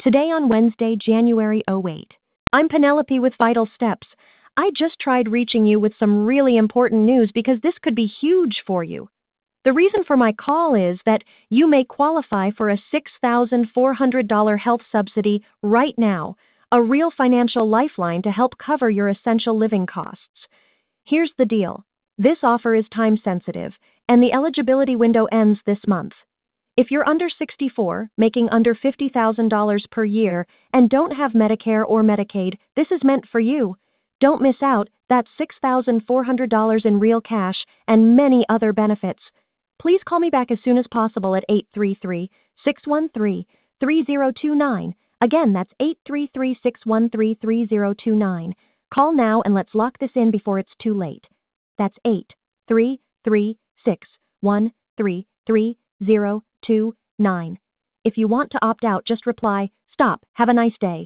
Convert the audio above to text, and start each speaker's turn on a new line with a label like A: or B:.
A: Today on Wednesday, January 08. I'm Penelope with Vital Steps. I just tried reaching you with some really important news because this could be huge for you. The reason for my call is that you may qualify for a $6,400 health subsidy right now, a real financial lifeline to help cover your essential living costs. Here's the deal. This offer is time sensitive, and the eligibility window ends this month. If you're under 64, making under $50,000 per year, and don't have Medicare or Medicaid, this is meant for you. Don't miss out. That's $6,400 in real cash and many other benefits. Please call me back as soon as possible at 833-613-3029. Again, that's 833-613-3029. Call now and let's lock this in before it's too late. That's 833-613-3029. If you want to opt out, just reply, "Stop, have a nice day."